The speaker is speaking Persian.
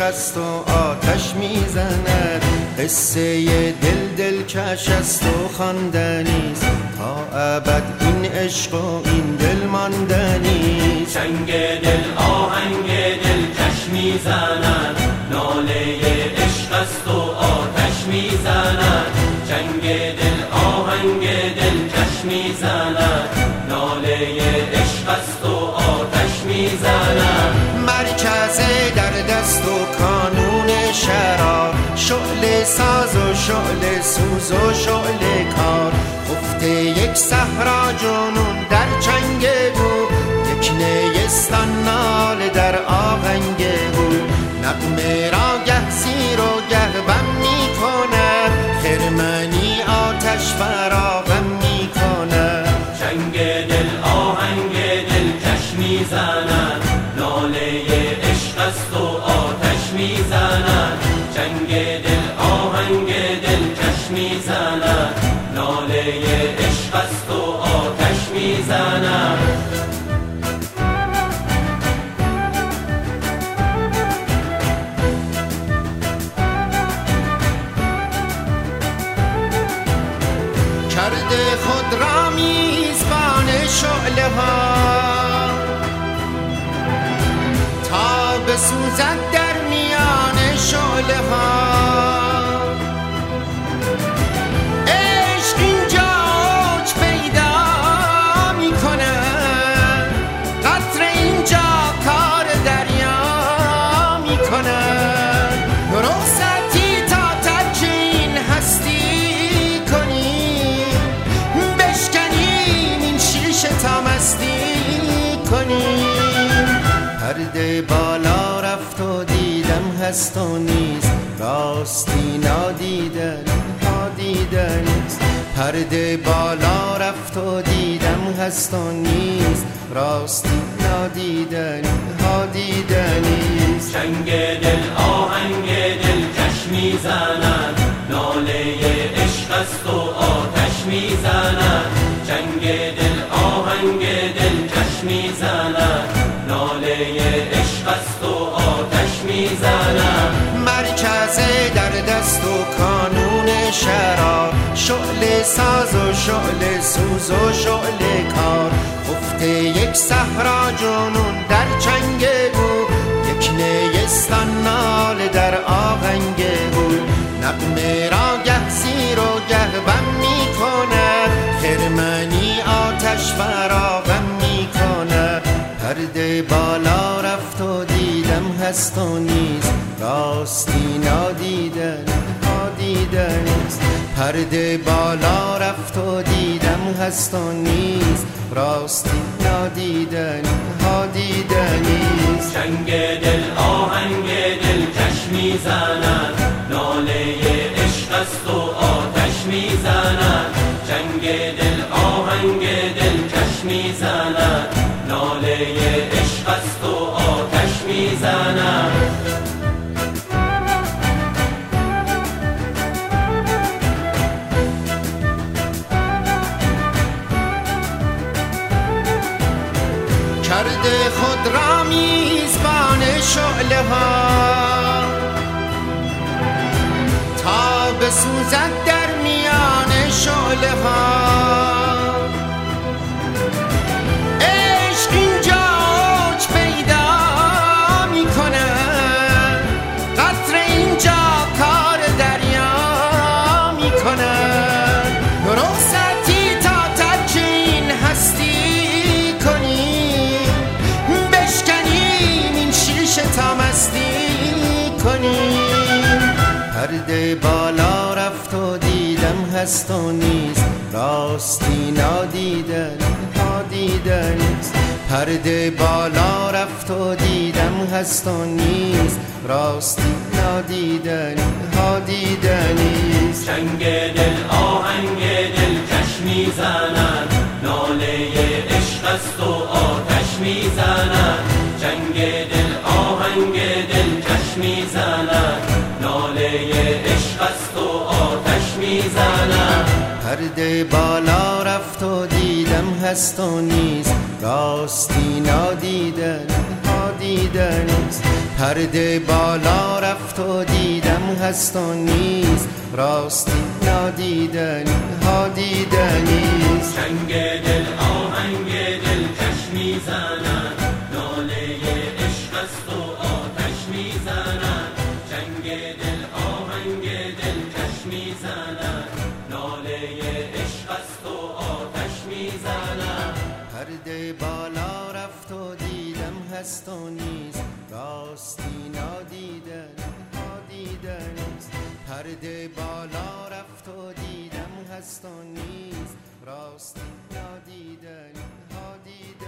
است و آتش میزند، قصه دلکش است و خواندنیست، تا ابد این عشق و این دل ماندنیست. چنگ دل آهنگ دلکش میزند، ناله عشق است و آتش میزند. چنگ دل آهنگ دلکش میزند، ناله عشق است و آتش میزند. مرکز در دست و کانون شرار، شعله ساز و شعله سوز و شعله کار. خفته یک صحرا جنون در چنگ او، یک نیستان ناله در آهنگ او. نغمه را گه زیر و گه بم می کند، خرمنی آتش فراغم می کند. چنگ دل آهنگ دلکش میزند، ناله عشق است و آتش میزند. چنگ دل آهنگ دلکش میزند، ناله عشق است و آتش میزند. کرده خود را میزبان شعله ها، تا بسوزد در میان شعله ها. عشق اینجا اوج پیدا می کند، قطره اینجا کار دریا می کند. رخصتی تا ترک این هستی کنیم، بشکنیم این شیشه تا مستی کنیم. پرده بالا رفت و دیدم هست و نیست، راستی نادیدن ها دیدنیست. پرده بالا رفت و دیدم هست و نیست، راستی نادیدن ها دیدنیست. چنگ دل آهنگ دلکش میزند، ناله عشق است و آتش میزند. چنگ دل آهنگ دلکش میزند، ناله عشق است و آتش میزند. مرکز در دست و کانون شرار، شعله ساز و شعله سوز و شعله کار. خفته یک صحرا جنون در چنگ او، یک نیستان ناله در آهنگ او. نغمه را گه زیر و گه بم می کند، خرمنی آتش فراغم می کند. پرده بالا رفت و دیدم هست و نیست، راستی نادیدن ها دیدنیست. پرده بالا رفت و دیدم هست و نیست، راستی نادیدن ها دیدنیست. چنگ دل آهنگ دلکش میزند، ناله عشق است و آتش میزند. چنگ دل آهنگ دلکش میزند، ناله عشق است و آتش میزند. کرده خود را میزبان شعله ها، تا بسوزد در میان شعله ها. عشق اینجا اوج پیدا می کند، قطره اینجا کار دریا می کند. رخصتی تا ترک این هستی کنیم، بشکنیم این شیشه تا مستی کنیم. پرده بالا رفت و دیدم هست و نیست، راستی نادیدن ها دیدنیست. پرده بالا رفت و دیدم هست و نیست، راستی نادیدن ها دیدنیست. چنگ دل آهنگ دلکش میزند، ناله عشق است و آتش میزند. چنگ دل آهنگ دلکش میزند، ناله عشق است و آتش میزند. پرده بالا رفت و دیدم هست و نیست، راستی نادیدن ها دیدنیست. پرده بالا رفت و دیدم هست و نیست، راستی نادیدنی ها دیدنیست. چنگ دل آهنگ دل کش میزنن، ناله عشق است و آتش میزنن. چنگ دل آهنگ دل کش میزنن، ناله عشق است و آتش میزنن. پرده بالا رفت و دیدم هست و نیست، راستی نادیدنی ها دیدنیست. پرده بالا رفت و دیدم هست و نیست، راستی نادیدنی ها دیدنیست.